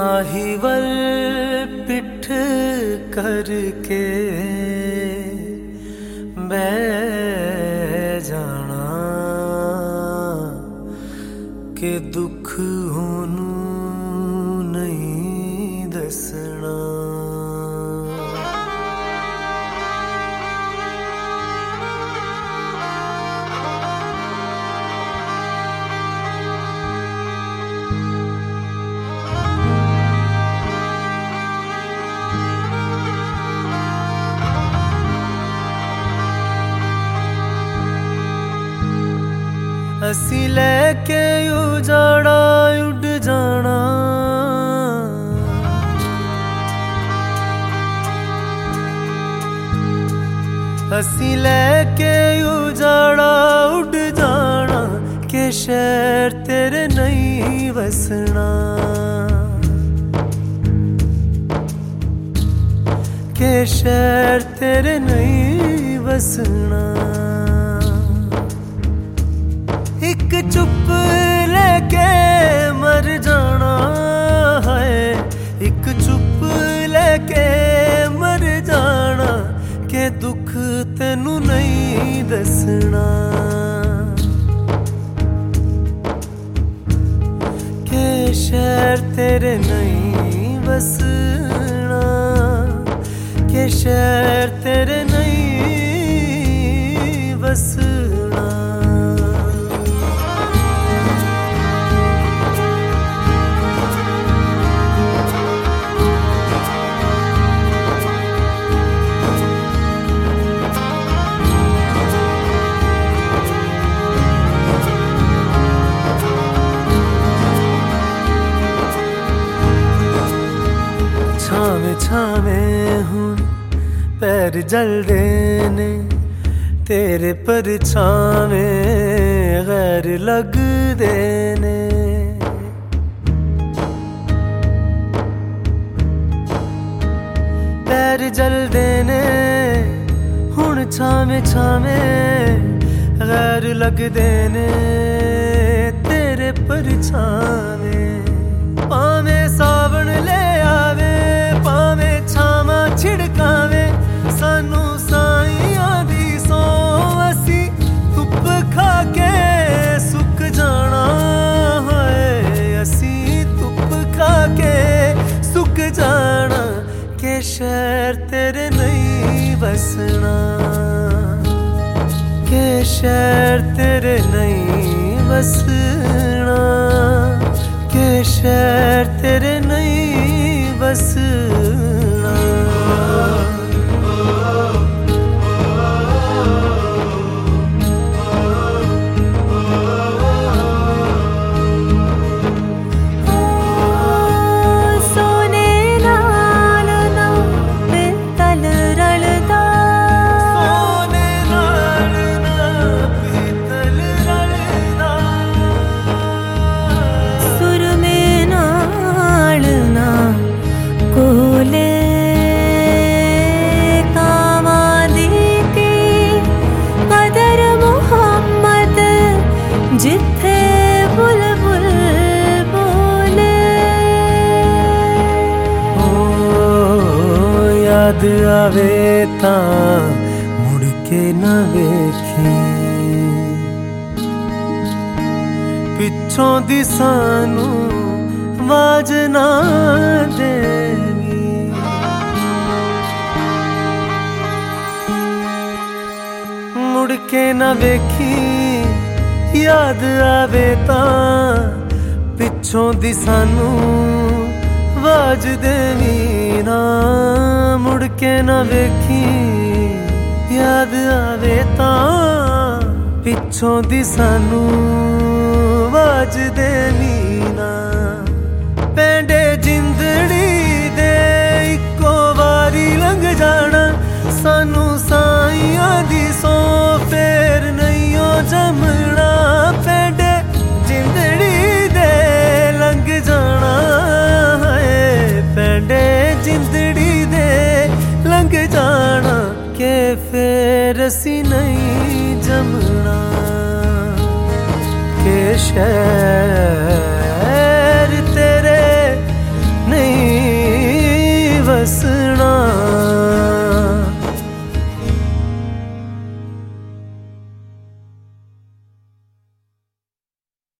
साहिवल पिठ करके बह जाना के दुख होनू नहीं दसना। असी लेके उजाड़ा उड़ जाना, असी लेके उजाड़ा उड़ जाना के शहर तेरे नहीं वसना, के शहर तेरे नहीं वसना। एक चुप लेके मर जाना है, एक चुप लेके मर जाना के दुख तेनू नहीं दसना, के शहर तेरे नहीं वसना, के शहर तेरे नहीं वसना। छावे छावे हुण पैर जलदे ने तेरे परछावे गैर लगदे ने। पैर जलदे ने हुण छावे छावे गैर लगदे ने तेरे परछावे। पावे सावण ले आवे पावे छावा छिड़कावे सानू साइयां दी सौ असी धुप खा के सुक जाना है, असी धुप खा के सुक जाना के शहर तेरे नहीं वसना, के शहर तेरे नहीं वसना, के शहर तेरे नहीं वसना। जिथे बुलबुल बोले ओ याद आवे तां मुड़ के ना वेखी, पिछों दी सानू आवाज ना देवी। मुड़ के ना वेखी याद आवे तां पिछों दी सानू आवाज देवी ना। मुड़ के ना वेखी याद आवे तां पिछों दी सानू आवाज देवी ना। पेंडे जिंदड़ी दे इको वारी लंघ जाना सानू साइयां दी सौ फेर नहीं ओ जमना। पेंडे जिंदड़ी दे लंघ जाना है, पेंडे जिंदड़ी दे लंघ जाना के फेर असी नहीं जमना। के शहर तेरे नहीं मिलना